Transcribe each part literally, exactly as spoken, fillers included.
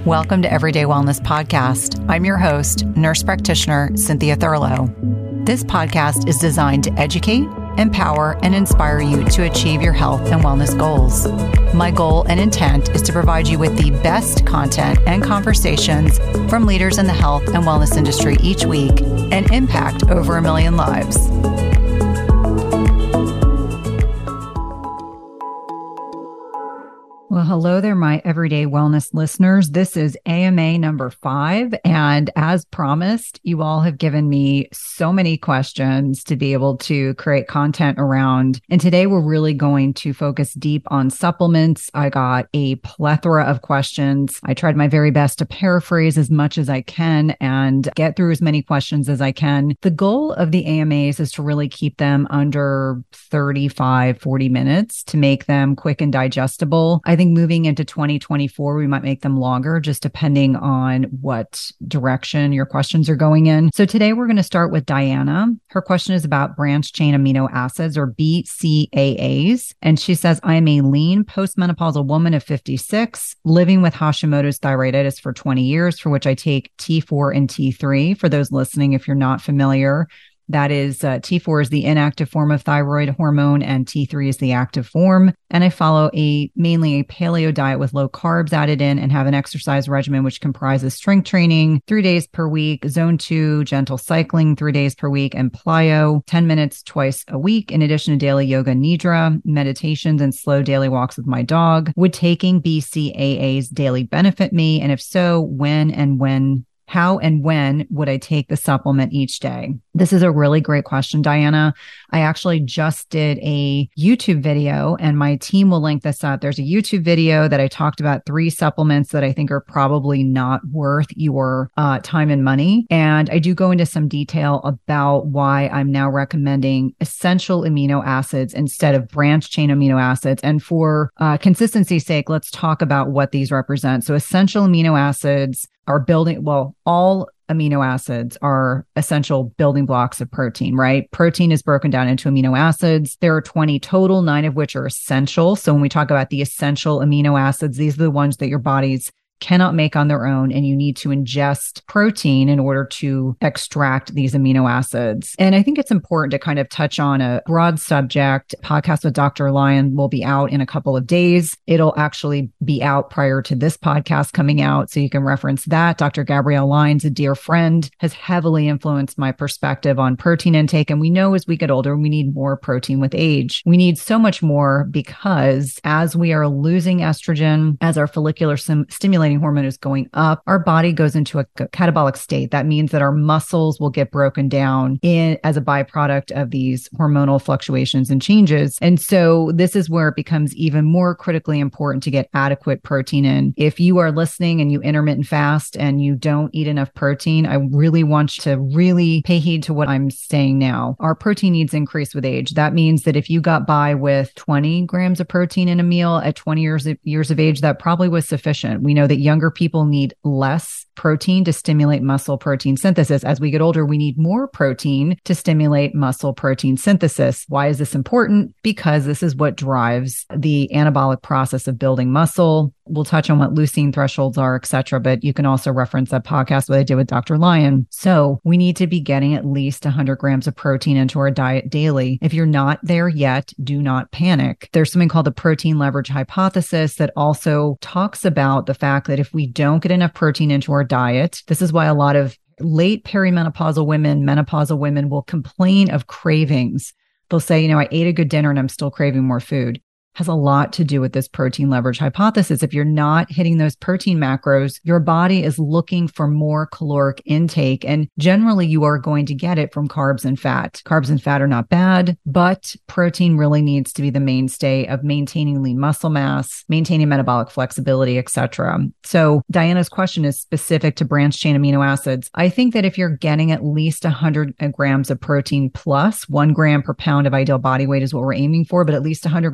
Welcome to Everyday Wellness Podcast. I'm your host, nurse practitioner Cynthia Thurlow. This podcast is designed to educate, empower, and inspire you to achieve your health and wellness goals. My goal and intent is to provide you with the best content and conversations from leaders in the health and wellness industry each week and impact over a million lives. Well, hello there, my everyday wellness listeners. This is A M A number five. And as promised, you all have given me so many questions to be able to create content around. And today we're really going to focus deep on supplements. I got a plethora of questions. I tried my very best to paraphrase as much as I can and get through as many questions as I can. The goal of the A M As is to really keep them under thirty-five, forty minutes to make them quick and digestible. I think moving into twenty twenty-four, we might make them longer, just depending on what direction your questions are going in. So today we're going to start with Diana. Her question is about branched chain amino acids, or B C A As. And she says, I am a lean postmenopausal woman of fifty-six, living with Hashimoto's thyroiditis for twenty years, for which I take T four and T three. For those listening, if you're not familiar, that is, uh, T four is the inactive form of thyroid hormone and T three is the active form. And I follow a mainly a paleo diet with low carbs added in and have an exercise regimen which comprises strength training three days per week, zone two, gentle cycling three days per week, and plyo ten minutes twice a week, in addition to daily yoga nidra, meditations, and slow daily walks with my dog. Would taking B C A As daily benefit me? And if so, when and when How and when would I take the supplement each day? This is a really great question, Diana. I actually just did a YouTube video, and my team will link this up. There's a YouTube video that I talked about three supplements that I think are probably not worth your uh, time and money. And I do go into some detail about why I'm now recommending essential amino acids instead of branched chain amino acids. And for uh, consistency's sake, let's talk about what these represent. So essential amino acids are building, well, all amino acids are essential building blocks of protein, right? Protein is broken down into amino acids. There are twenty total, nine of which are essential. So when we talk about the essential amino acids, these are the ones that your body's cannot make on their own, and you need to ingest protein in order to extract these amino acids. And I think it's important to kind of touch on a broad subject. Podcast with Doctor Lyon will be out in a couple of days. It'll actually be out prior to this podcast coming out, so you can reference that. Doctor Gabrielle Lyons, a dear friend, has heavily influenced my perspective on protein intake. And we know as we get older, we need more protein with age. We need so much more because as we are losing estrogen, as our follicular sim- stimulating hormone is going up, our body goes into a catabolic state. That means that our muscles will get broken down in as a byproduct of these hormonal fluctuations and changes. And so this is where it becomes even more critically important to get adequate protein in. If you are listening and you intermittent fast and you don't eat enough protein, I really want you to really pay heed to what I'm saying now. Our protein needs increase with age. That means that if you got by with twenty grams of protein in a meal at twenty years of, years of age, that probably was sufficient. We know that younger people need less protein to stimulate muscle protein synthesis. As we get older, we need more protein to stimulate muscle protein synthesis. Why is this important? Because this is what drives the anabolic process of building muscle. We'll touch on what leucine thresholds are, et cetera, but you can also reference that podcast that I did with Doctor Lyon. So we need to be getting at least one hundred grams of protein into our diet daily. If you're not there yet, do not panic. There's something called the protein leverage hypothesis that also talks about the fact that if we don't get enough protein into our diet, this is why a lot of late perimenopausal women, menopausal women will complain of cravings. They'll say, you know, I ate a good dinner and I'm still craving more food. Has a lot to do with this protein leverage hypothesis. If you're not hitting those protein macros, your body is looking for more caloric intake. And generally, you are going to get it from carbs and fat. Carbs and fat are not bad, but protein really needs to be the mainstay of maintaining lean muscle mass, maintaining metabolic flexibility, et cetera. So Diana's question is specific to branched chain amino acids. I think that if you're getting at least one hundred grams of protein plus, one gram per pound of ideal body weight is what we're aiming for, but at least one hundred grams of protein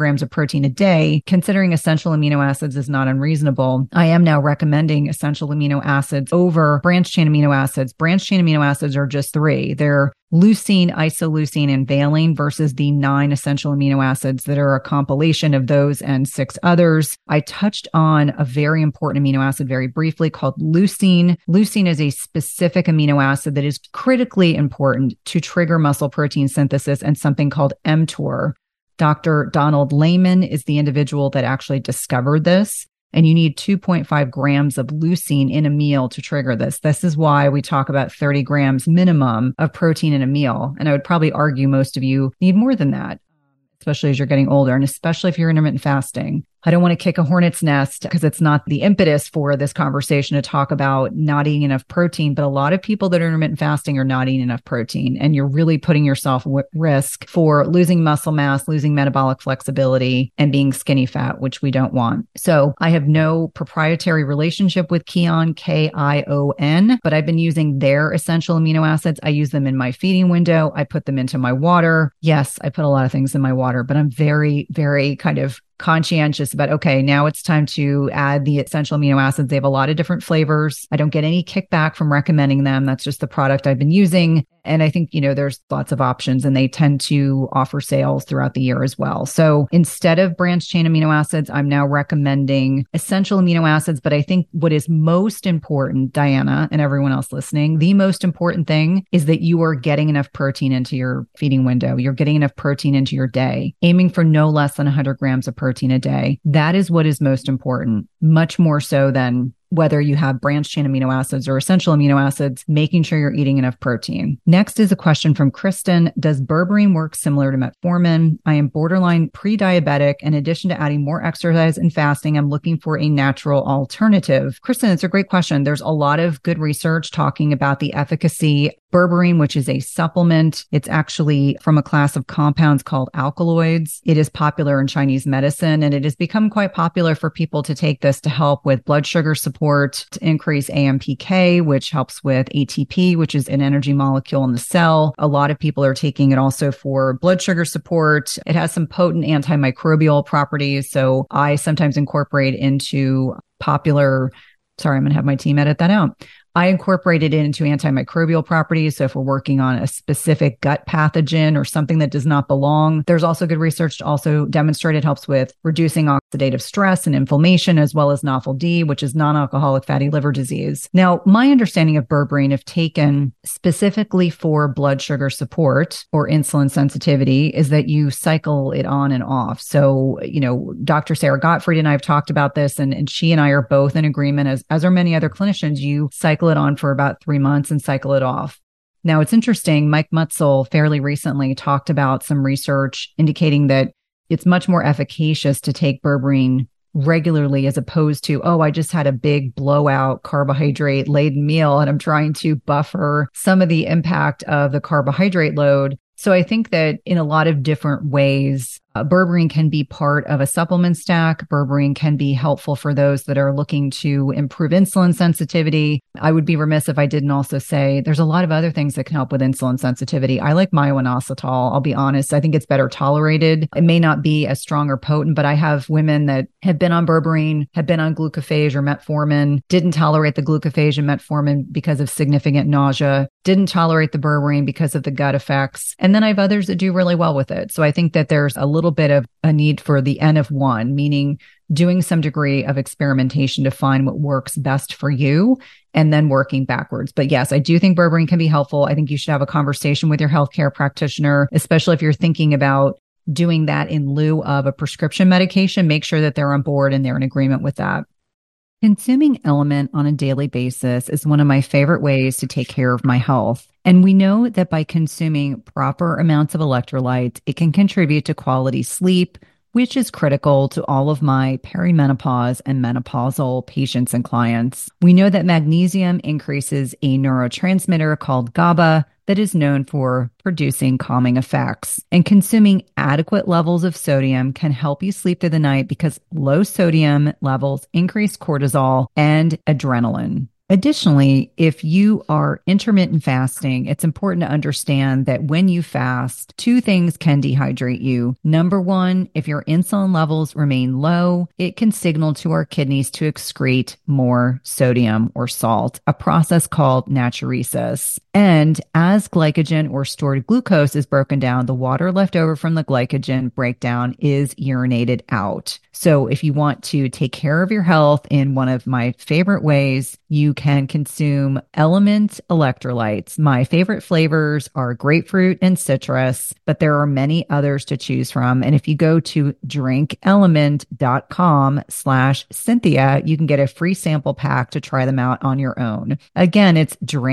protein a day, considering essential amino acids is not unreasonable. I am now recommending essential amino acids over branched chain amino acids. Branched chain amino acids are just three. They're leucine, isoleucine, and valine versus the nine essential amino acids that are a compilation of those and six others. I touched on a very important amino acid very briefly called leucine. Leucine is a specific amino acid that is critically important to trigger muscle protein synthesis and something called mTOR. Doctor Donald Layman is the individual that actually discovered this. And you need two point five grams of leucine in a meal to trigger this. This is why we talk about thirty grams minimum of protein in a meal. And I would probably argue most of you need more than that, especially as you're getting older, and especially if you're intermittent fasting. I don't want to kick a hornet's nest because it's not the impetus for this conversation to talk about not eating enough protein, but a lot of people that are intermittent fasting are not eating enough protein, and you're really putting yourself at risk for losing muscle mass, losing metabolic flexibility, and being skinny fat, which we don't want. So I have no proprietary relationship with Kion, K I O N, but I've been using their essential amino acids. I use them in my feeding window. I put them into my water. Yes, I put a lot of things in my water, but I'm very, very kind of conscientious about, okay, now it's time to add the essential amino acids. They have a lot of different flavors. I don't get any kickback from recommending them. That's just the product I've been using. And I think, you know, there's lots of options and they tend to offer sales throughout the year as well. So instead of branched chain amino acids, I'm now recommending essential amino acids. But I think what is most important, Diana and everyone else listening, the most important thing is that you are getting enough protein into your feeding window. You're getting enough protein into your day, aiming for no less than one hundred grams of protein a day. That is what is most important, much more so than whether you have branched chain amino acids or essential amino acids, making sure you're eating enough protein. Next is a question from Kristen. Does berberine work similar to metformin? I am borderline pre-diabetic. In addition to adding more exercise and fasting, I'm looking for a natural alternative. Kristen, it's a great question. There's a lot of good research talking about the efficacy. Berberine, which is a supplement, it's actually from a class of compounds called alkaloids. It is popular in Chinese medicine, and it has become quite popular for people to take this to help with blood sugar support, to increase A M P K, which helps with A T P, which is an energy molecule in the cell. A lot of people are taking it also for blood sugar support. It has some potent antimicrobial properties. So I sometimes incorporate into popular, sorry, I'm going to have my team edit that out. I incorporated it into antimicrobial properties. So if we're working on a specific gut pathogen or something that does not belong, there's also good research to also demonstrate it helps with reducing oxidative stress and inflammation, as well as N A F L D, which is non-alcoholic fatty liver disease. Now, my understanding of berberine, if taken specifically for blood sugar support or insulin sensitivity, is that you cycle it on and off. So, you know, Doctor Sarah Gottfried and I have talked about this, and, and she and I are both in agreement, as, as are many other clinicians. You cycle it on for about three months and cycle it off. Now, it's interesting. Mike Mutzel fairly recently talked about some research indicating that it's much more efficacious to take berberine regularly as opposed to, oh, I just had a big blowout carbohydrate laden meal and I'm trying to buffer some of the impact of the carbohydrate load. So I think that in a lot of different ways, uh, berberine can be part of a supplement stack. Berberine can be helpful for those that are looking to improve insulin sensitivity. I would be remiss if I didn't also say there's a lot of other things that can help with insulin sensitivity. I like myo-inositol. I'll be honest. I think it's better tolerated. It may not be as strong or potent, but I have women that have been on berberine, have been on glucophage or metformin, didn't tolerate the glucophage and metformin because of significant nausea, didn't tolerate the berberine because of the gut effects. And then I have others that do really well with it. So I think that there's a little bit of a need for the N of one, meaning doing some degree of experimentation to find what works best for you and then working backwards. But yes, I do think berberine can be helpful. I think you should have a conversation with your healthcare practitioner, especially if you're thinking about doing that in lieu of a prescription medication. Make sure that they're on board and they're in agreement with that. Consuming Element on a daily basis is one of my favorite ways to take care of my health. And we know that by consuming proper amounts of electrolytes, it can contribute to quality sleep, which is critical to all of my perimenopause and menopausal patients and clients. We know that magnesium increases a neurotransmitter called GABA that is known for producing calming effects. And consuming adequate levels of sodium can help you sleep through the night because low sodium levels increase cortisol and adrenaline. Additionally, if you are intermittent fasting, it's important to understand that when you fast, two things can dehydrate you. Number one, if your insulin levels remain low, it can signal to our kidneys to excrete more sodium or salt, a process called natriuresis. And as glycogen or stored glucose is broken down, the water left over from the glycogen breakdown is urinated out. So if you want to take care of your health in one of my favorite ways, you can consume Element electrolytes. My favorite flavors are grapefruit and citrus, but there are many others to choose from. And if you go to drinkelement.com slash Cynthia, you can get a free sample pack to try them out on your own. Again, it's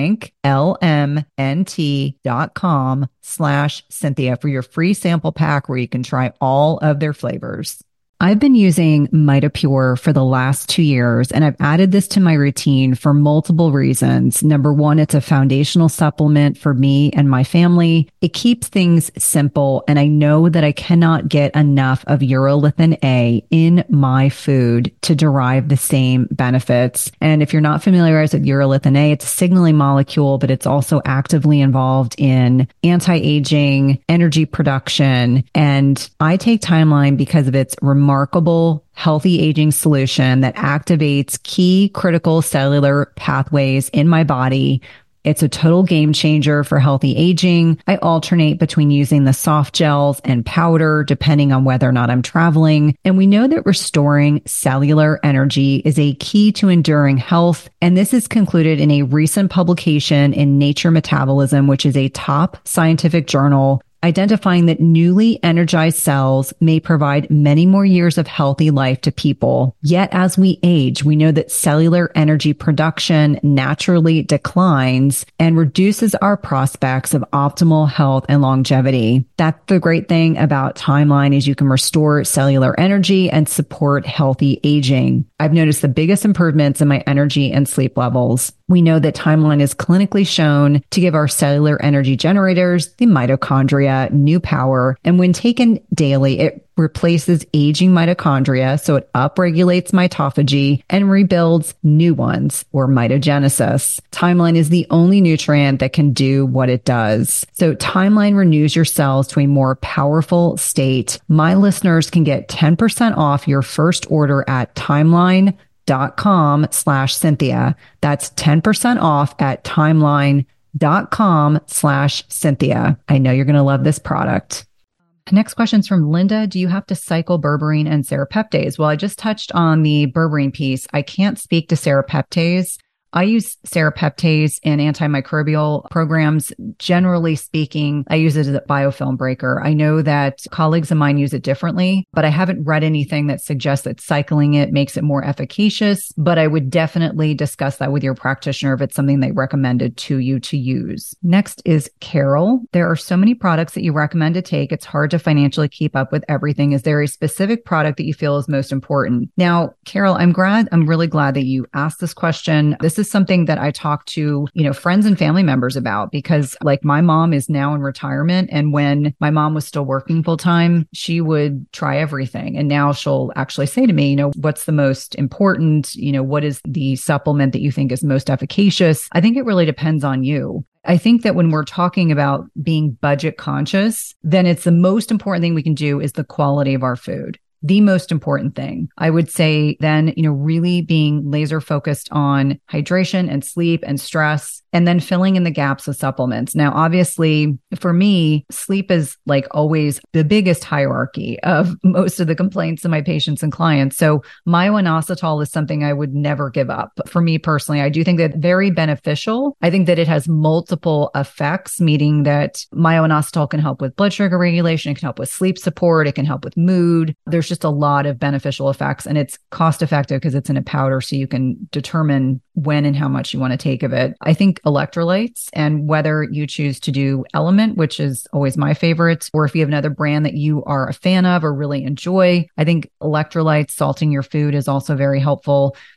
drinklmnt.com slash Cynthia for your free sample pack where you can try all of their flavors. I've been using MitoPure for the last two years, and I've added this to my routine for multiple reasons. Number one, it's a foundational supplement for me and my family. It keeps things simple, and I know that I cannot get enough of urolithin A in my food to derive the same benefits. And if you're not familiarized with urolithin A, it's a signaling molecule, but it's also actively involved in anti-aging, energy production, and I take Timeline because of its remarkable remarkable healthy aging solution that activates key critical cellular pathways in my body. It's a total game changer for healthy aging. I alternate between using the soft gels and powder depending on whether or not I'm traveling. And we know that restoring cellular energy is a key to enduring health. And this is concluded in a recent publication in Nature Metabolism, which is a top scientific journal, identifying that newly energized cells may provide many more years of healthy life to people. Yet as we age, we know that cellular energy production naturally declines and reduces our prospects of optimal health and longevity. That's the great thing about Timeline is you can restore cellular energy and support healthy aging. I've noticed the biggest improvements in my energy and sleep levels. We know that Timeline is clinically shown to give our cellular energy generators, the mitochondria, new power. And when taken daily, it replaces aging mitochondria, so it upregulates mitophagy and rebuilds new ones, or mitogenesis. Timeline is the only nutrient that can do what it does. So Timeline renews your cells to a more powerful state. My listeners can get ten percent off your first order at timeline dot com slash Cynthia. That's ten percent off at timeline dot com slash Cynthia. I know you're going to love this product. Next question is from Linda. Do you have to cycle berberine and serapeptase? Well, I just touched on the berberine piece. I can't speak to serapeptase. I use serapeptase in antimicrobial programs. Generally speaking, I use it as a biofilm breaker. I know that colleagues of mine use it differently, but I haven't read anything that suggests that cycling it makes it more efficacious. But I would definitely discuss that with your practitioner if it's something they recommended to you to use. Next is Carol. There are so many products that you recommend to take. It's hard to financially keep up with everything. Is there a specific product that you feel is most important? Now, Carol, I'm glad, I'm really glad that you asked this question. This is something that I talk to, you know, friends and family members about because like my mom is now in retirement. And when my mom was still working full time, she would try everything. And now she'll actually say to me, you know, what's the most important? You know, what is the supplement that you think is most efficacious? I think it really depends on you. I think that when we're talking about being budget conscious, then it's the most important thing we can do is the quality of our food. The most important thing. I would say then, you know, really being laser focused on hydration and sleep and stress, and then filling in the gaps with supplements. Now, obviously, for me, sleep is like always the biggest hierarchy of most of the complaints of my patients and clients. So myo-inositol is something I would never give up. For me personally, I do think that very beneficial. I think that it has multiple effects, meaning that myo-inositol can help with blood sugar regulation. It can help with sleep support. It can help with mood. There's just a lot of beneficial effects, and it's cost effective because it's in a powder, so you can determine when and how much you want to take of it. I think electrolytes, and whether you choose to do Element, which is always my favorite, or if you have another brand that you are a fan of or really enjoy, I think electrolytes, salting your food is also very helpful.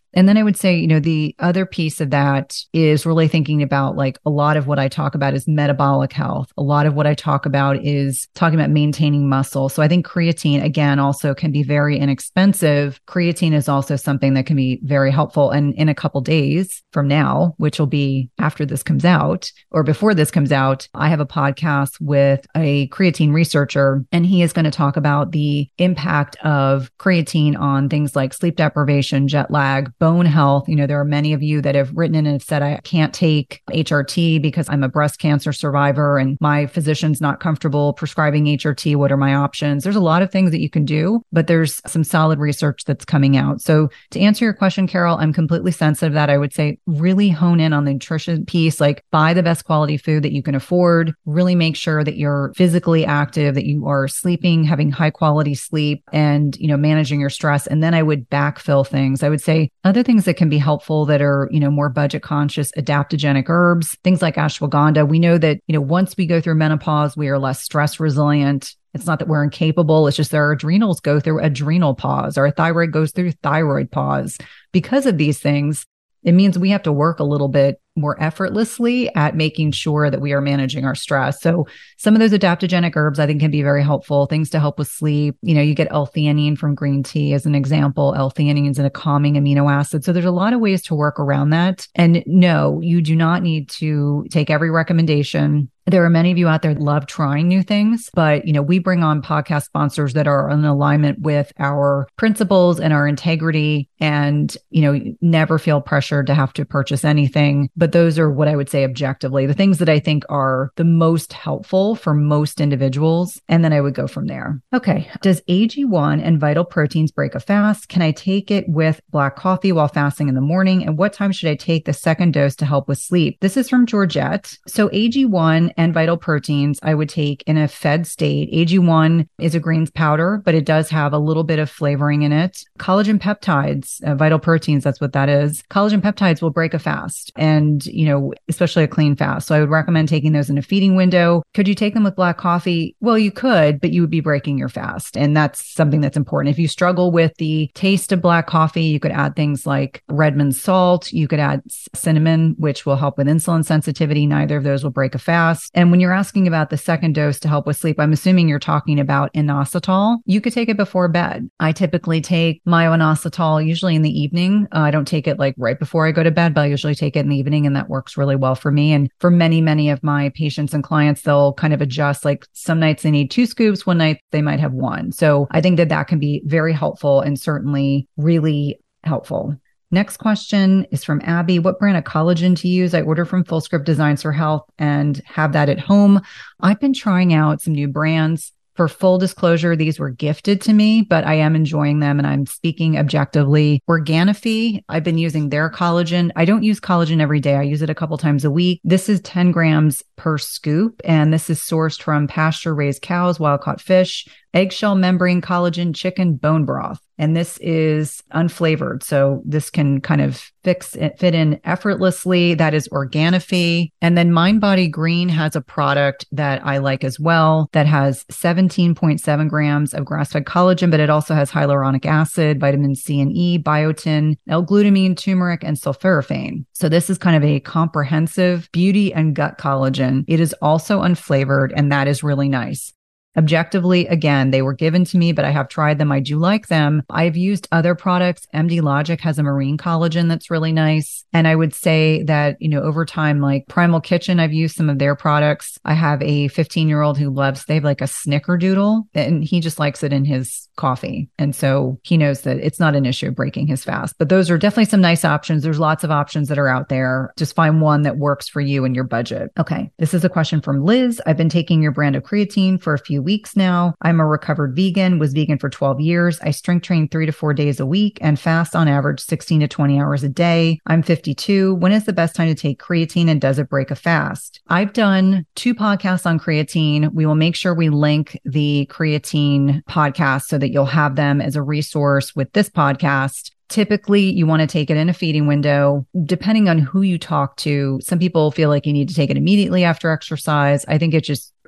And then I would say, you know, the other piece of that is really thinking about like a lot of what I talk about is metabolic health. A lot of what I talk about is talking about maintaining muscle. So I think creatine, again, also can be very inexpensive. Creatine is also something that can be very helpful. And in a couple days from now, which will be after this comes out or before this comes out, I have a podcast with a creatine researcher, and he is going to talk about the impact of creatine on things like sleep deprivation, jet lag, bone health. You know, there are many of you that have written in and have said, I can't take H R T because I'm a breast cancer survivor and my physician's not comfortable prescribing H R T. What are my options? There's a lot of things that you can do, but there's some solid research that's coming out. So to answer your question, Carol, I'm completely sensitive that I would say really hone in on the nutrition piece, like buy the best quality food that you can afford, really make sure that you're physically active, that you are sleeping, having high quality sleep and, you know, managing your stress. And then I would backfill things. I would say other things that can be helpful that are, you know, more budget conscious, adaptogenic herbs, things like ashwagandha. We know that, you know, once we go through menopause, we are less stress resilient. It's not that we're incapable. It's just our adrenals go through adrenal pause. Our thyroid goes through thyroid pause. Because of these things, it means we have to work a little bit more effortlessly at making sure that we are managing our stress. So some of those adaptogenic herbs I think can be very helpful, things to help with sleep. You know, you get L-theanine from green tea as an example. L-theanine is a calming amino acid. So there's a lot of ways to work around that. And no, you do not need to take every recommendation. There are many of you out there that love trying new things, but, you know, we bring on podcast sponsors that are in alignment with our principles and our integrity and, you know, never feel pressured to have to purchase anything. But those are what I would say objectively, the things that I think are the most helpful for most individuals. And then I would go from there. Okay. Does A G one and Vital Proteins break a fast? Can I take it with black coffee while fasting in the morning? And what time should I take the second dose to help with sleep? This is from Georgette. So A G one and Vital Proteins, I would take in a fed state. A G one is a greens powder, but it does have a little bit of flavoring in it. Collagen peptides, uh, Vital Proteins, that's what that is. Collagen peptides will break a fast and, you know, especially a clean fast. So I would recommend taking those in a feeding window. Could you take them with black coffee? Well, you could, but you would be breaking your fast. And that's something that's important. If you struggle with the taste of black coffee, you could add things like Redmond salt. You could add cinnamon, which will help with insulin sensitivity. Neither of those will break a fast. And when you're asking about the second dose to help with sleep, I'm assuming you're talking about inositol. You could take it before bed. I typically take my inositol usually in the evening. Uh, I don't take it like right before I go to bed, but I usually take it in the evening, and that works really well for me. And for many, many of my patients and clients, they'll kind of adjust. Like some nights they need two scoops, one night they might have one. So I think that that can be very helpful and certainly really helpful. Next question is from Abby. What brand of collagen to use? I order from Fullscript Designs for Health and have that at home. I've been trying out some new brands. For full disclosure, these were gifted to me, but I am enjoying them and I'm speaking objectively. Organifi, I've been using their collagen. I don't use collagen every day. I use it a couple times a week. This is ten grams per scoop, and this is sourced from pasture-raised cows, wild-caught fish, eggshell membrane collagen, chicken, bone broth. And this is unflavored. So this can kind of fix it, fit in effortlessly. That is Organifi. And then MindBody Green has a product that I like as well that has seventeen point seven grams of grass-fed collagen, but it also has hyaluronic acid, vitamin C and E, biotin, L-glutamine, turmeric, and sulforaphane. So this is kind of a comprehensive beauty and gut collagen. It is also unflavored, and that is really nice. Objectively, again, they were given to me, but I have tried them. I do like them. I've used other products. M D Logic has a marine collagen that's really nice. And I would say that, you know, over time, like Primal Kitchen, I've used some of their products. I have a fifteen year old who loves, they have like a snickerdoodle and he just likes it in his coffee. And so he knows that it's not an issue of breaking his fast, but those are definitely some nice options. There's lots of options that are out there. Just find one that works for you and your budget. Okay. This is a question from Liz. I've been taking your brand of creatine for a few weeks now. I'm a recovered vegan, was vegan for twelve years. I strength train three to four days a week and fast on average sixteen to twenty hours a day. I'm fifty-two. When is the best time to take creatine and does it break a fast? I've done two podcasts on creatine. We will make sure we link the creatine podcast so that you'll have them as a resource with this podcast. Typically, you want to take it in a feeding window. Depending on who you talk to, some people feel like you need to take it immediately after exercise. I think it just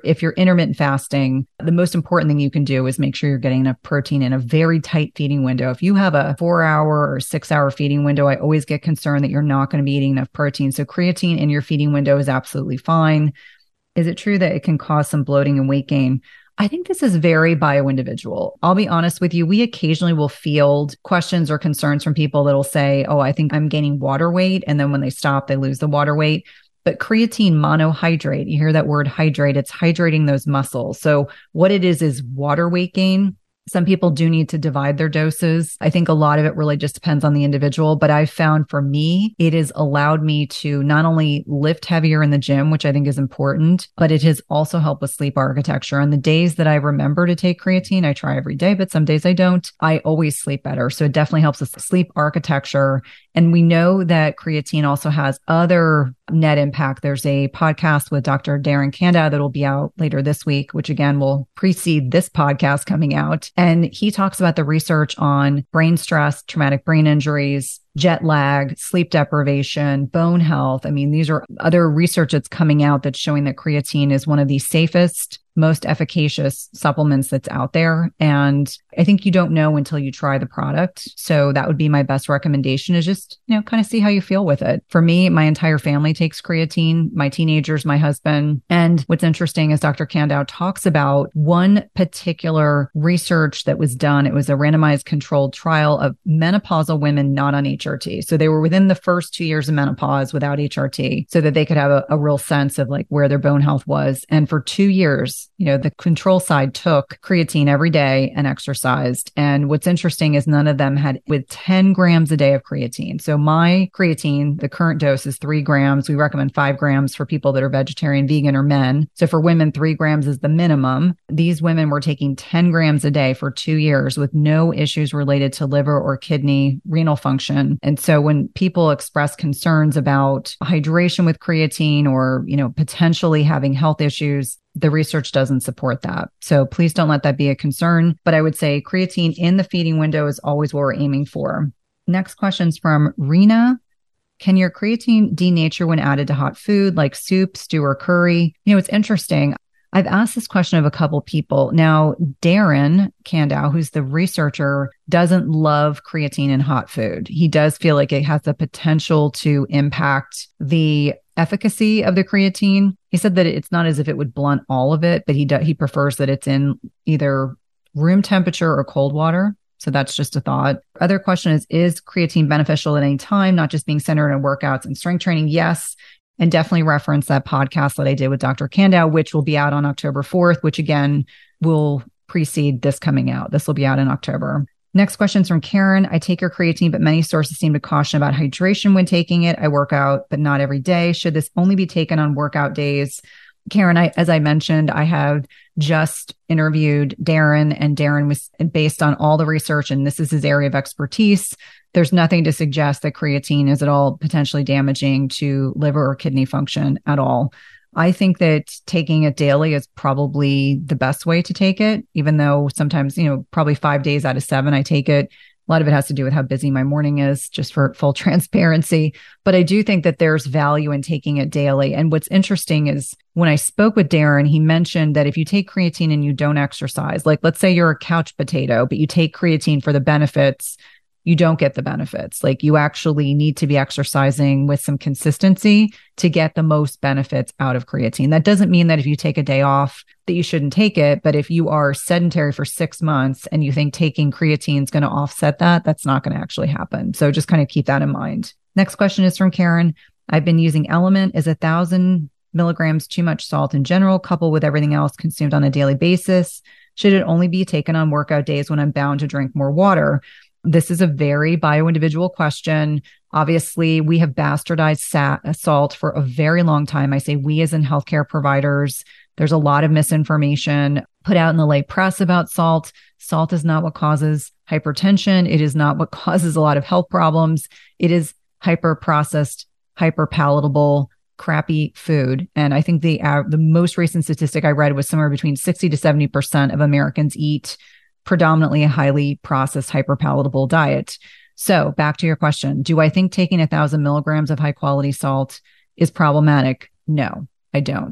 If you're intermittent fasting, the most important thing you can do is make sure you're getting enough protein in a very tight feeding window. If you have a four hour or six hour feeding window, I always get concerned that you're not going to be eating enough protein. So creatine in your feeding window is absolutely fine. Is it true that it can cause some bloating and weight gain? I think this is very bio-individual. I'll be honest with you. We occasionally will field questions or concerns from people that'll say, oh, I think I'm gaining water weight. And then when they stop, they lose the water weight. But creatine monohydrate, you hear that word hydrate, it's hydrating those muscles. So what it is, is water weight gain. Some people do need to divide their doses. I think a lot of it really just depends on the individual, but I've found for me, it has allowed me to not only lift heavier in the gym, which I think is important, but it has also helped with sleep architecture. On the days that I remember to take creatine, I try every day, but some days I don't, I always sleep better. So it definitely helps with sleep architecture. And we know that creatine also has other net impact. There's a podcast with Doctor Darren Kanda that will be out later this week, which again will precede this podcast coming out. And he talks about the research on brain stress, traumatic brain injuries, jet lag, sleep deprivation, bone health. I mean, these are other research that's coming out that's showing that creatine is one of the safest, most efficacious supplements that's out there. And I think you don't know until you try the product. So that would be my best recommendation, is just, you know, kind of see how you feel with it. For me, my entire family takes creatine, my teenagers, my husband. And what's interesting is Doctor Kandau talks about one particular research that was done. It was a randomized controlled trial of menopausal women not on H R T. So they were within the first two years of menopause without H R T, so that they could have a, a real sense of like where their bone health was. And for two years, you know, the control side took creatine every day and exercised. And what's interesting is none of them had with ten grams a day of creatine. So my creatine, the current dose is three grams. We recommend five grams for people that are vegetarian, vegan, or men. So for women, three grams is the minimum. These women were taking ten grams a day for two years with no issues related to liver or kidney renal function. And so when people express concerns about hydration with creatine or, you know, potentially having health issues, the research doesn't support that. So please don't let that be a concern. But I would say creatine in the feeding window is always what we're aiming for. Next question is from Rena. Can your creatine denature when added to hot food like soup, stew, or curry? You know, it's interesting. I've asked this question of a couple people. Now, Darren Kandau, who's the researcher, doesn't love creatine in hot food. He does feel like it has the potential to impact the efficacy of the creatine. He said that it's not as if it would blunt all of it, but he do, he prefers that it's in either room temperature or cold water. So that's just a thought. Other question is, is creatine beneficial at any time, not just being centered on workouts and strength training? Yes. And definitely reference that podcast that I did with Doctor Kandau, which will be out on October fourth, which again will precede this coming out. This will be out in October. Next question is from Karen. I take your creatine, but many sources seem to caution about hydration when taking it. I work out, but not every day. Should this only be taken on workout days? Karen, I, as I mentioned, I have just interviewed Darren, and Darren was based on all the research, and this is his area of expertise. There's nothing to suggest that creatine is at all potentially damaging to liver or kidney function at all. I think that taking it daily is probably the best way to take it, even though sometimes, you know, probably five days out of seven, I take it. A lot of it has to do with how busy my morning is, just for full transparency. But I do think that there's value in taking it daily. And what's interesting is when I spoke with Darren, he mentioned that if you take creatine and you don't exercise, like let's say you're a couch potato, but you take creatine for the benefits, you don't get the benefits. Like you actually need to be exercising with some consistency to get the most benefits out of creatine. That doesn't mean that if you take a day off that you shouldn't take it. But if you are sedentary for six months and you think taking creatine is going to offset that, that's not going to actually happen. So just kind of keep that in mind. Next question is from Karen. I've been using Element. Is a thousand milligrams too much salt in general, coupled with everything else consumed on a daily basis? Should it only be taken on workout days when I'm bound to drink more water? This is a very bio-individual question. Obviously, we have bastardized sa- salt for a very long time. I say we as in healthcare providers. There's a lot of misinformation put out in the lay press about salt. Salt is not what causes hypertension. It is not what causes a lot of health problems. It is hyper-processed, hyper-palatable, crappy food. And I think the uh, the most recent statistic I read was somewhere between sixty to seventy percent of Americans eat predominantly a highly processed, hyperpalatable diet. So back to your question, do I think taking a thousand milligrams of high quality salt is problematic? No, I don't.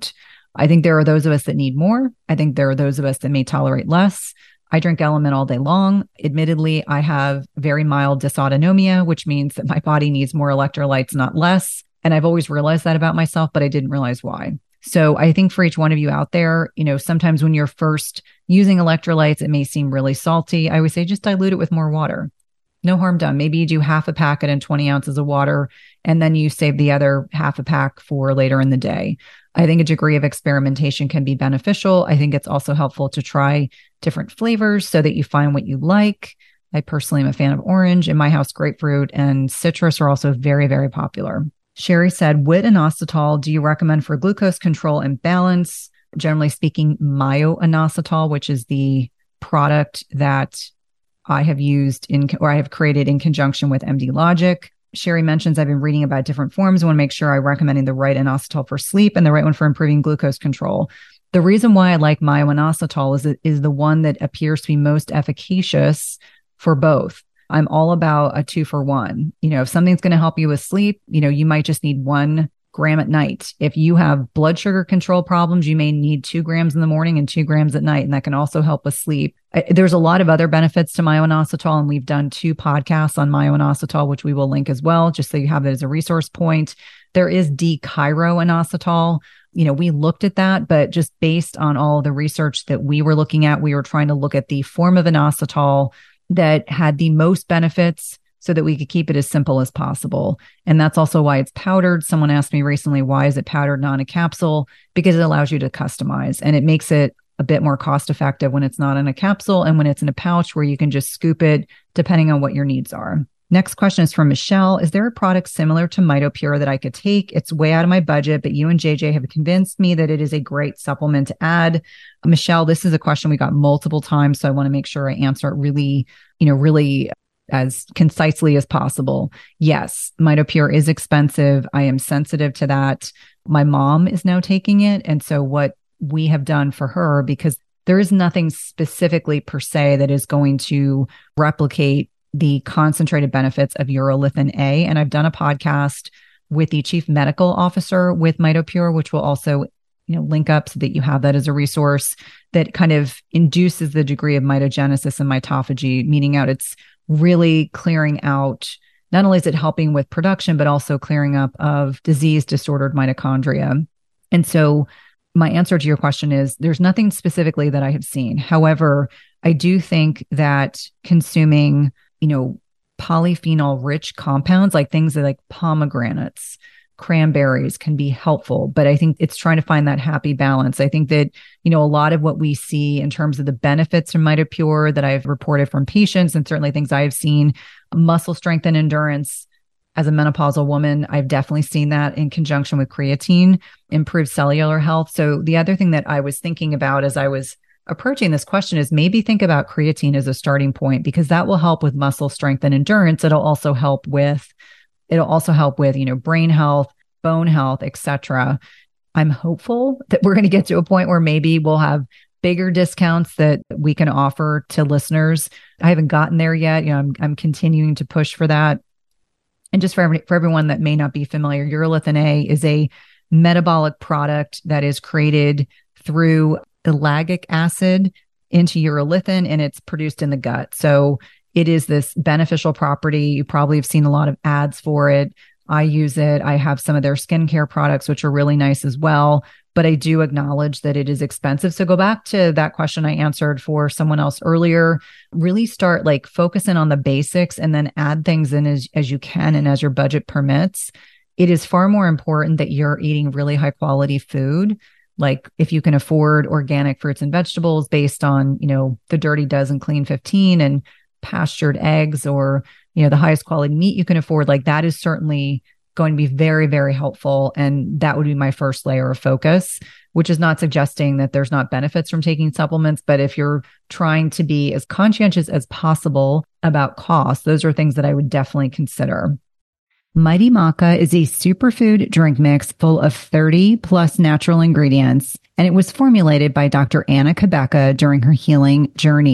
I think there are those of us that need more. I think there are those of us that may tolerate less. I drink Element all day long. Admittedly, I have very mild dysautonomia, which means that my body needs more electrolytes, not less. And I've always realized that about myself, but I didn't realize why. So I think for each one of you out there, you know, sometimes when you're first using electrolytes, it may seem really salty. I always say just dilute it with more water. No harm done. Maybe you do half a packet and twenty ounces of water, and then you save the other half a pack for later in the day. I think a degree of experimentation can be beneficial. I think it's also helpful to try different flavors so that you find what you like. I personally am a fan of orange. In my house, grapefruit and citrus are also very, very popular. Sherry said, what inositol do you recommend for glucose control and balance? Generally speaking, myo-inositol, which is the product that I have used in, or I have created in conjunction with M D Logic. Sherry mentions I've been reading about different forms. I want to make sure I'm recommending the right inositol for sleep and the right one for improving glucose control. The reason why I like myo-inositol is it is the one that appears to be most efficacious for both. I'm all about a two for one. You know, if something's going to help you with sleep, you know, you might just need one gram at night. If you have blood sugar control problems, you may need two grams in the morning and two grams at night. And that can also help with sleep. I, there's a lot of other benefits to myo-inositol, and we've done two podcasts on myo-inositol, which we will link as well, just so you have it as a resource point. There is D-chiro-inositol. You know, we looked at that, but just based on all the research that we were looking at, we were trying to look at the form of inositol that had the most benefits so that we could keep it as simple as possible. And that's also why it's powdered. Someone asked me recently, why is it powdered, not a capsule? Because it allows you to customize, and it makes it a bit more cost effective when it's not in a capsule and when it's in a pouch where you can just scoop it depending on what your needs are. Next question is from Michelle. Is there a product similar to MitoPure that I could take? It's way out of my budget, but you and J J have convinced me that it is a great supplement to add. Michelle, this is a question we got multiple times, so I want to make sure I answer it really, you know, really as concisely as possible. Yes, MitoPure is expensive. I am sensitive to that. My mom is now taking it. And so what we have done for her, because there is nothing specifically per se that is going to replicate the concentrated benefits of urolithin A. And I've done a podcast with the chief medical officer with MitoPure, which will also, you know, link up so that you have that as a resource that kind of induces the degree of mitogenesis and mitophagy, meaning out it's really clearing out, not only is it helping with production, but also clearing up of disease disordered mitochondria. And so my answer to your question is there's nothing specifically that I have seen. However, I do think that consuming, you know, polyphenol rich compounds, like things that like pomegranates, cranberries, can be helpful. But I think it's trying to find that happy balance. I think that, you know, a lot of what we see in terms of the benefits from MitoPure that I've reported from patients, and certainly things I've seen, muscle strength and endurance. As a menopausal woman, I've definitely seen that in conjunction with creatine, improved cellular health. So the other thing that I was thinking about as I was approaching this question is maybe think about creatine as a starting point, because that will help with muscle strength and endurance. It'll also help with, it'll also help with, you know, brain health, bone health, et cetera. I'm hopeful that we're going to get to a point where maybe we'll have bigger discounts that we can offer to listeners. I haven't gotten there yet. You know, I'm, I'm continuing to push for that. And just for every, for everyone that may not be familiar, urolithin A is a metabolic product that is created through ellagic acid into urolithin, and it's produced in the gut. So it is this beneficial property. You probably have seen a lot of ads for it. I use it. I have some of their skincare products, which are really nice as well. But I do acknowledge that it is expensive. So go back to that question I answered for someone else earlier. Really start like focusing on the basics and then add things in as, as you can and as your budget permits. It is far more important that you're eating really high quality food. Like if you can afford organic fruits and vegetables based on, you know, the Dirty Dozen Clean fifteen and pastured eggs, or, you know, the highest quality meat you can afford, like that is certainly going to be very, very helpful. And that would be my first layer of focus, which is not suggesting that there's not benefits from taking supplements. But if you're trying to be as conscientious as possible about cost, those are things that I would definitely consider. Mighty Maca is a superfood drink mix full of thirty plus natural ingredients, and it was formulated by Doctor Anna Cabeca during her healing journey.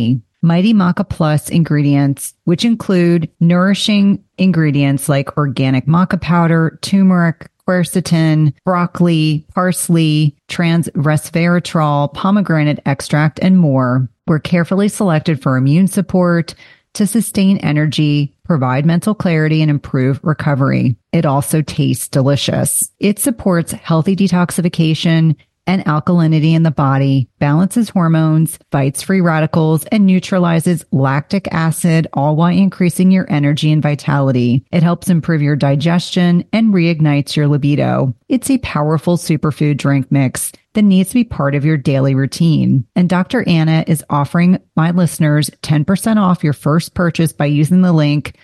Mighty Maca Plus ingredients, which include nourishing ingredients like organic maca powder, turmeric, quercetin, broccoli, parsley, trans resveratrol, pomegranate extract, and more, were carefully selected for immune support, to sustain energy, provide mental clarity, and improve recovery. It also tastes delicious. It supports healthy detoxification and alkalinity in the body, balances hormones, fights free radicals, and neutralizes lactic acid, all while increasing your energy and vitality. It helps improve your digestion and reignites your libido. It's a powerful superfood drink mix that needs to be part of your daily routine. And Doctor Anna is offering my listeners ten percent off your first purchase by using the link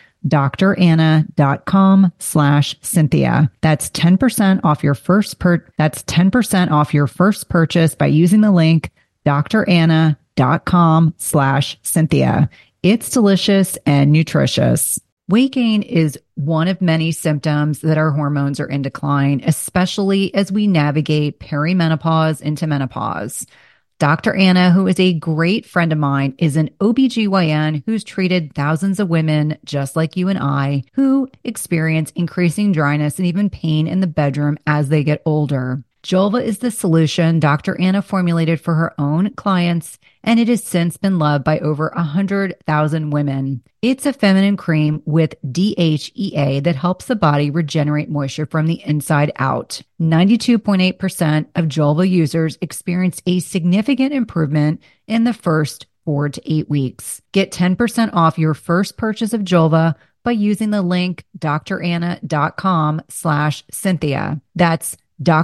doctoranna.com slash Cynthia. That's ten percent off your first per, that's ten percent off your first purchase by using the link doctoranna.com slash Cynthia. It's delicious and nutritious. Weight gain is one of many symptoms that our hormones are in decline, especially as we navigate perimenopause into menopause. Doctor Anna, who is a great friend of mine, is an O B G Y N who's treated thousands of women just like you and I who experience increasing dryness and even pain in the bedroom as they get older. Julva is the solution Doctor Anna formulated for her own clients, and it has since been loved by over one hundred thousand women. It's a feminine cream with D H E A that helps the body regenerate moisture from the inside out. ninety-two point eight percent of Julva users experience a significant improvement in the first four to eight weeks. Get ten percent off your first purchase of Julva by using the link doctoranna.com slash Cynthia. That's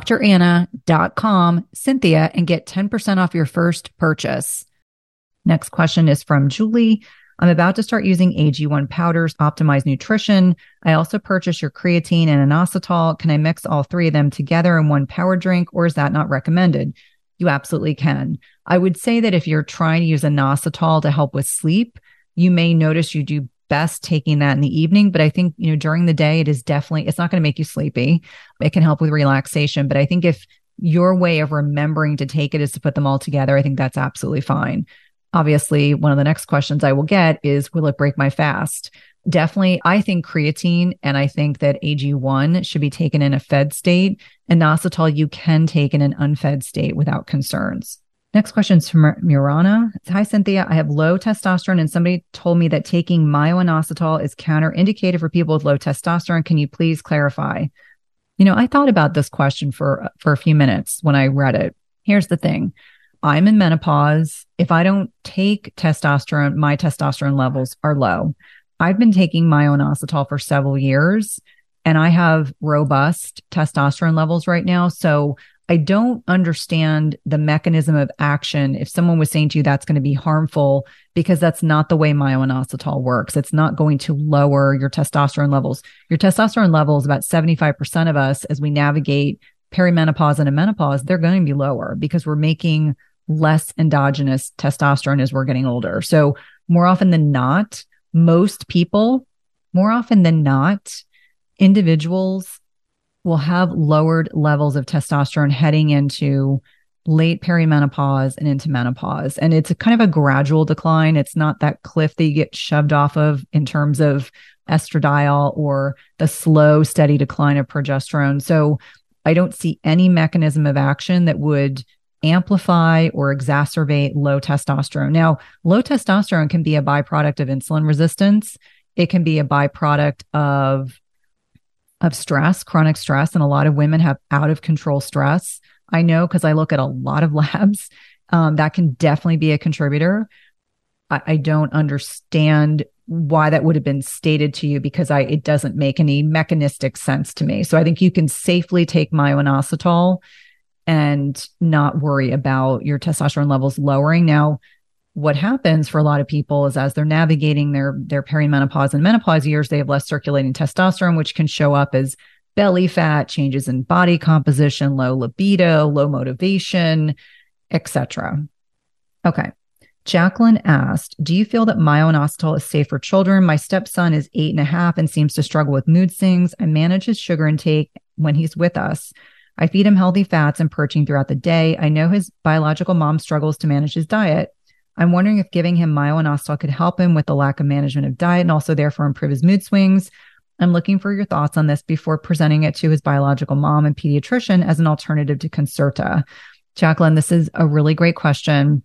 doctoranna.com Cynthia and get ten percent off your first purchase. Next question is from Julie. I'm about to start using A G one powders, optimize nutrition. I also purchased your creatine and inositol. Can I mix all three of them together in one power drink, or is that not recommended? You absolutely can. I would say that if you're trying to use inositol to help with sleep, you may notice you do best taking that in the evening. But I think, you know, during the day, it is definitely, it's not going to make you sleepy. It can help with relaxation. But I think if your way of remembering to take it is to put them all together, I think that's absolutely fine. Obviously, one of the next questions I will get is, will it break my fast? Definitely, I think creatine and I think that A G one should be taken in a fed state. Inositol you can take in an unfed state without concerns. Next question is from Murana. Hi, Cynthia. I have low testosterone and somebody told me that taking myo-inositol is counterindicated for people with low testosterone. Can you please clarify? You know, I thought about this question for, for a few minutes when I read it. Here's the thing. I'm in menopause. If I don't take testosterone, my testosterone levels are low. I've been taking myo-inositol for several years and I have robust testosterone levels right now. So I don't understand the mechanism of action. If someone was saying to you that's going to be harmful, because that's not the way myo-inositol works. It's not going to lower your testosterone levels. Your testosterone levels, about seventy-five percent of us, as we navigate perimenopause and menopause, they're going to be lower because we're making less endogenous testosterone as we're getting older. So more often than not, most people, more often than not, individuals will have lowered levels of testosterone heading into late perimenopause and into menopause. And it's a kind of a gradual decline. It's not that cliff that you get shoved off of in terms of estradiol or the slow, steady decline of progesterone. So I don't see any mechanism of action that would amplify or exacerbate low testosterone. Now, low testosterone can be a byproduct of insulin resistance. It can be a byproduct of of stress, chronic stress. And a lot of women have out of control stress. I know because I look at a lot of labs, um, that can definitely be a contributor. I, I don't understand why that would have been stated to you because I, it doesn't make any mechanistic sense to me. So I think you can safely take myo-inositol and not worry about your testosterone levels lowering. Now, what happens for a lot of people is as they're navigating their, their perimenopause and menopause years, they have less circulating testosterone, which can show up as belly fat, changes in body composition, low libido, low motivation, et cetera. Okay. Jacqueline asked, do you feel that myo-inositol is safe for children? My stepson is eight and a half and seems to struggle with mood swings. I manage his sugar intake when he's with us. I feed him healthy fats and protein throughout the day. I know his biological mom struggles to manage his diet. I'm wondering if giving him myo-inositol could help him with the lack of management of diet and also therefore improve his mood swings. I'm looking for your thoughts on this before presenting it to his biological mom and pediatrician as an alternative to Concerta. Jacqueline, this is a really great question.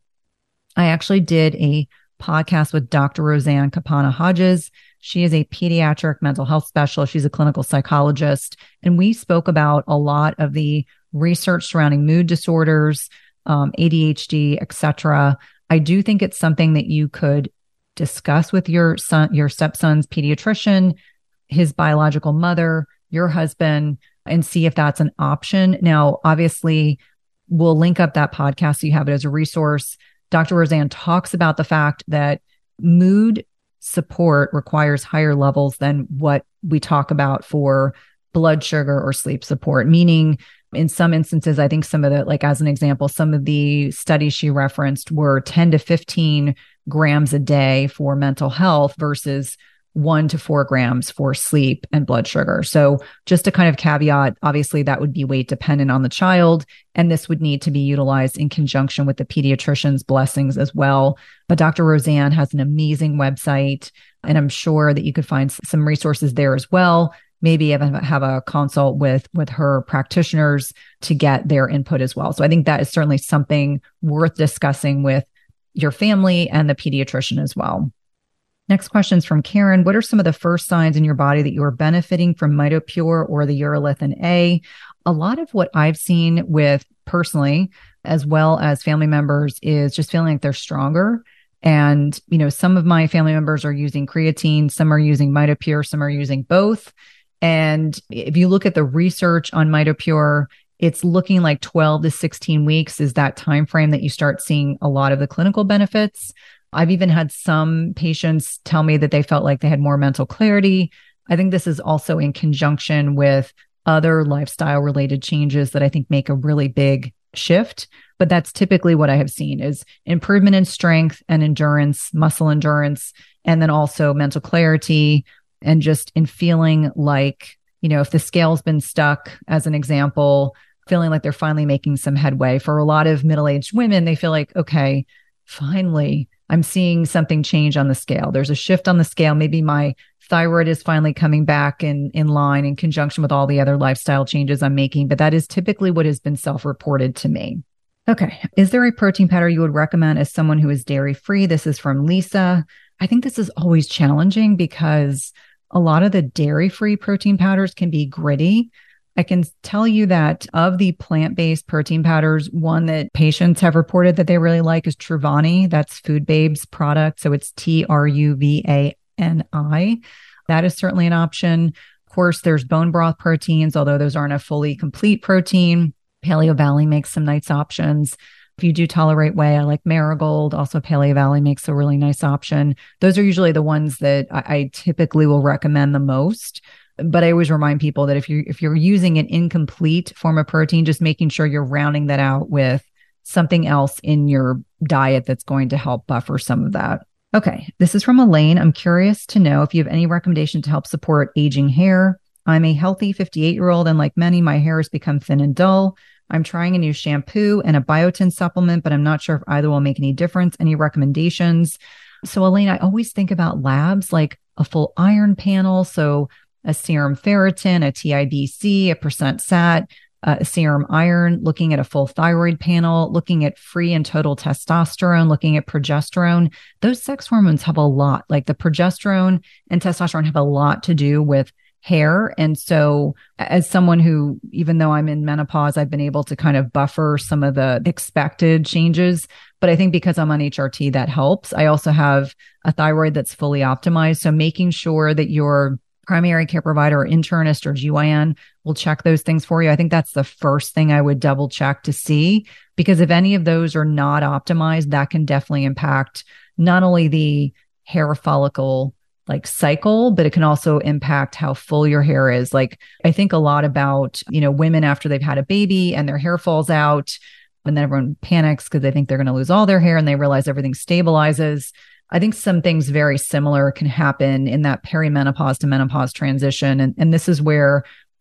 I actually did a podcast with Doctor Roseanne Kapana-Hodges. She is a pediatric mental health specialist. She's a clinical psychologist. And we spoke about a lot of the research surrounding mood disorders, um, A D H D, et cetera. I do think it's something that you could discuss with your son, your stepson's pediatrician, his biological mother, your husband, and see if that's an option. Now, obviously, we'll link up that podcast so you have it as a resource. Doctor Roseanne talks about the fact that mood support requires higher levels than what we talk about for blood sugar or sleep support, meaning in some instances, I think some of the, like as an example, some of the studies she referenced were ten to fifteen grams a day for mental health versus one to four grams for sleep and blood sugar. So just to kind of caveat, obviously that would be weight dependent on the child, and this would need to be utilized in conjunction with the pediatrician's blessings as well. But Doctor Roseanne has an amazing website, and I'm sure that you could find some resources there as well. Maybe have a, have a consult with, with her practitioners to get their input as well. So I think that is certainly something worth discussing with your family and the pediatrician as well. Next question is from Karen. What are some of the first signs in your body that you are benefiting from MitoPure or the urolithin A? A lot of what I've seen with personally, as well as family members, is just feeling like they're stronger. And, you know, some of my family members are using creatine, some are using MitoPure, some are using both. And if you look at the research on MitoPure, it's looking like twelve to sixteen weeks is that time frame that you start seeing a lot of the clinical benefits. I've even had some patients tell me that they felt like they had more mental clarity. I think this is also in conjunction with other lifestyle related changes that I think make a really big shift. But that's typically what I have seen is improvement in strength and endurance, muscle endurance, and then also mental clarity, and just in feeling like, you know, if the scale's been stuck, as an example, feeling like they're finally making some headway. For a lot of middle-aged women, they feel like, okay, finally, I'm seeing something change on the scale. There's a shift on the scale. Maybe my thyroid is finally coming back in, in line in conjunction with all the other lifestyle changes I'm making. But that is typically what has been self-reported to me. Okay. Is there a protein powder you would recommend as someone who is dairy-free? This is from Lisa. I think this is always challenging because a lot of the dairy-free protein powders can be gritty. I can tell you that of the plant-based protein powders, one that patients have reported that they really like is Truvani. That's Food Babe's product. So it's T R U V A N I. That is certainly an option. Of course, there's bone broth proteins, although those aren't a fully complete protein. Paleo Valley makes some nice options. If you do tolerate whey, I like Marigold. Also, Paleo Valley makes a really nice option. Those are usually the ones that I, I typically will recommend the most. But I always remind people that if you if you're using an incomplete form of protein, just making sure you're rounding that out with something else in your diet that's going to help buffer some of that. Okay, this is from Elaine. I'm curious to know if you have any recommendation to help support aging hair. I'm a healthy fifty-eight-year-old, and like many, my hair has become thin and dull. I'm trying a new shampoo and a biotin supplement, but I'm not sure if either will make any difference. Any recommendations? So Elaine, I always think about labs like a full iron panel. So a serum ferritin, a T I B C, a percent S A T, uh, a serum iron, looking at a full thyroid panel, looking at free and total testosterone, looking at progesterone. Those sex hormones have a lot, like the progesterone and testosterone have a lot to do with hair. And so as someone who, even though I'm in menopause, I've been able to kind of buffer some of the expected changes. But I think because I'm on H R T, that helps. I also have a thyroid that's fully optimized. So making sure that your primary care provider or internist or G Y N will check those things for you. I think that's the first thing I would double check to see, because if any of those are not optimized, that can definitely impact not only the hair follicle like cycle, but it can also impact how full your hair is. Like I think a lot about, you know, women after they've had a baby and their hair falls out, and then everyone panics because they think they're going to lose all their hair and they realize everything stabilizes. I think some things very similar can happen in that perimenopause to menopause transition. And, and this is where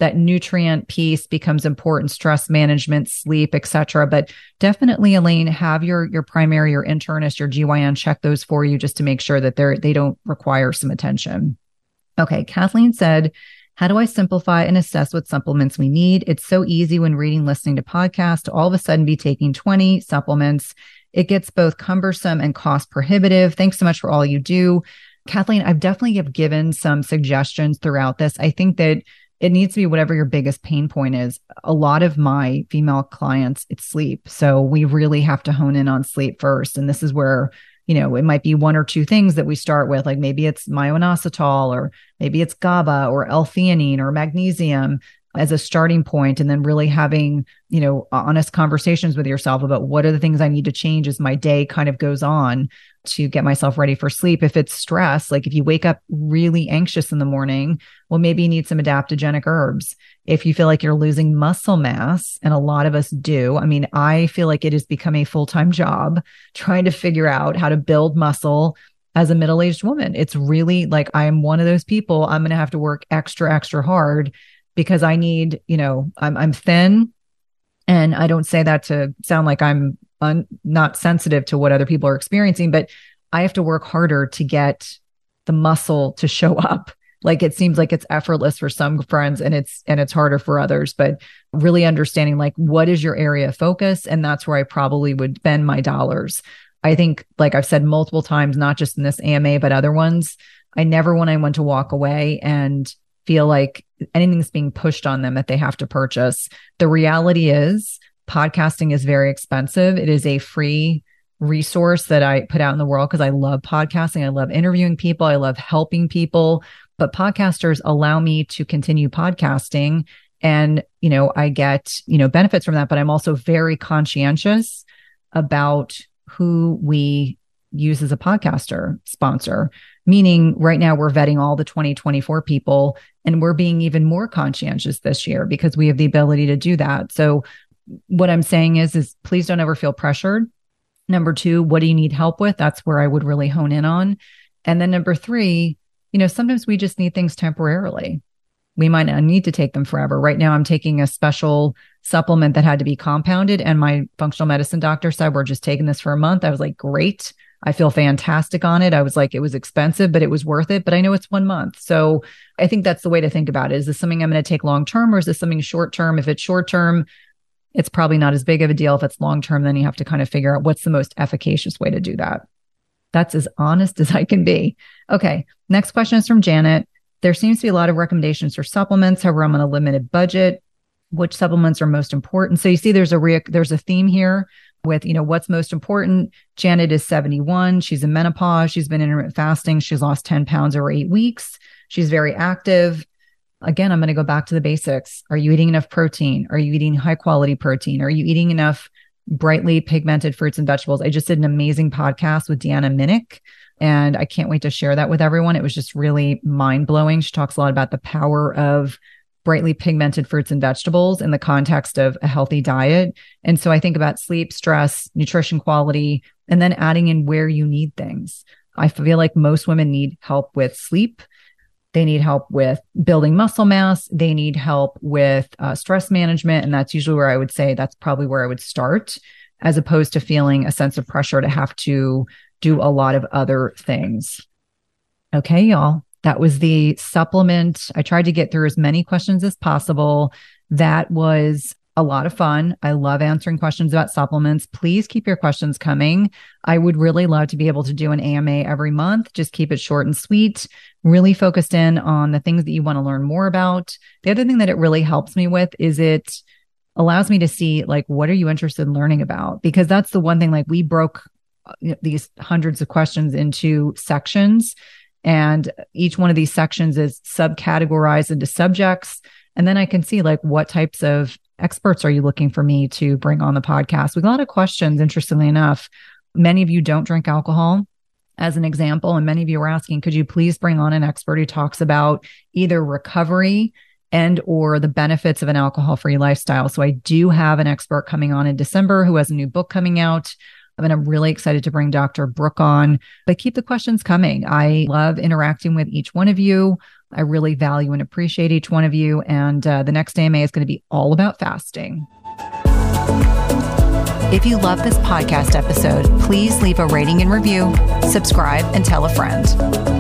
that nutrient piece becomes important, stress management, sleep, et cetera. But definitely, Elaine, have your your primary, your internist, your G Y N check those for you just to make sure that they're they don't require some attention. Okay, Kathleen said, how do I simplify and assess what supplements we need? It's so easy when reading, listening to podcasts to all of a sudden be taking twenty supplements. It gets both cumbersome and cost prohibitive. Thanks so much for all you do. Kathleen, I've definitely have given some suggestions throughout this. I think that it needs to be whatever your biggest pain point is. A lot of my female clients, it's sleep. So we really have to hone in on sleep first. And this is where, you know, it might be one or two things that we start with, like maybe it's myo-inositol, or maybe it's GABA or L-theanine or magnesium as a starting point, and then really having, you know, honest conversations with yourself about what are the things I need to change as my day kind of goes on to get myself ready for sleep. If it's stress, like if you wake up really anxious in the morning, well, maybe you need some adaptogenic herbs. If you feel like you're losing muscle mass, and a lot of us do, I mean, I feel like it has become a full-time job trying to figure out how to build muscle as a middle-aged woman. It's really like, I am one of those people, I'm going to have to work extra, extra hard because I need, you know, I'm, I'm thin. And I don't say that to sound like I'm un, not sensitive to what other people are experiencing, but I have to work harder to get the muscle to show up. Like it seems like it's effortless for some friends and it's, and it's harder for others, but really understanding like, what is your area of focus? And that's where I probably would spend my dollars. I think, like I've said multiple times, not just in this A M A, but other ones, I never want anyone to walk away and feel like anything's being pushed on them that they have to purchase. The reality is podcasting is very expensive. It is a free resource that I put out in the world because I love podcasting. I love interviewing people. I love helping people, but podcasters allow me to continue podcasting, and, you know, I get, you know, benefits from that, but I'm also very conscientious about who we use as a podcaster sponsor. Meaning right now we're vetting all the twenty twenty-four people, and we're being even more conscientious this year because we have the ability to do that. So what I'm saying is, is please don't ever feel pressured. Number two, what do you need help with? That's where I would really hone in on. And then number three, you know, sometimes we just need things temporarily. We might not need to take them forever. Right now, I'm taking a special supplement that had to be compounded, and my functional medicine doctor said, we're just taking this for a month. I was like, great. I feel fantastic on it. I was like, it was expensive, but it was worth it. But I know it's one month. So I think that's the way to think about it. Is this something I'm going to take long term, or is this something short term? If it's short term, it's probably not as big of a deal. If it's long term, then you have to kind of figure out what's the most efficacious way to do that. That's as honest as I can be. Okay. Next question is from Janet. There seems to be a lot of recommendations for supplements. However, I'm on a limited budget. Which supplements are most important? So you see, there's a re- there's a theme here with, you know, what's most important. Janet is seventy-one. She's in menopause. She's been intermittent fasting. She's lost ten pounds over eight weeks. She's very active. Again, I'm going to go back to the basics. Are you eating enough protein? Are you eating high quality protein? Are you eating enough brightly pigmented fruits and vegetables? I just did an amazing podcast with Deanna Minnick, and I can't wait to share that with everyone. It was just really mind blowing. She talks a lot about the power of brightly pigmented fruits and vegetables in the context of a healthy diet. And so I think about sleep, stress, nutrition quality, and then adding in where you need things. I feel like most women need help with sleep. They need help with building muscle mass. They need help with uh, stress management. And that's usually where I would say that's probably where I would start, as opposed to feeling a sense of pressure to have to do a lot of other things. Okay, y'all. That was the supplement. I tried to get through as many questions as possible. That was a lot of fun. I love answering questions about supplements. Please keep your questions coming. I would really love to be able to do an A M A every month. Just keep it short and sweet, really focused in on the things that you want to learn more about. The other thing that it really helps me with is it allows me to see, like, what are you interested in learning about? Because that's the one thing, like, we broke these hundreds of questions into sections. And each one of these sections is subcategorized into subjects. And then I can see, like, what types of experts are you looking for me to bring on the podcast? We got a lot of questions, interestingly enough. Many of you don't drink alcohol, as an example. And many of you are asking, could you please bring on an expert who talks about either recovery and or the benefits of an alcohol-free lifestyle? So I do have an expert coming on in December who has a new book coming out I mean, I'm really excited to bring Doctor Brooke on, but keep the questions coming. I love interacting with each one of you. I really value and appreciate each one of you. And uh, the next A M A is going to be all about fasting. If you love this podcast episode, please leave a rating and review, subscribe, and tell a friend.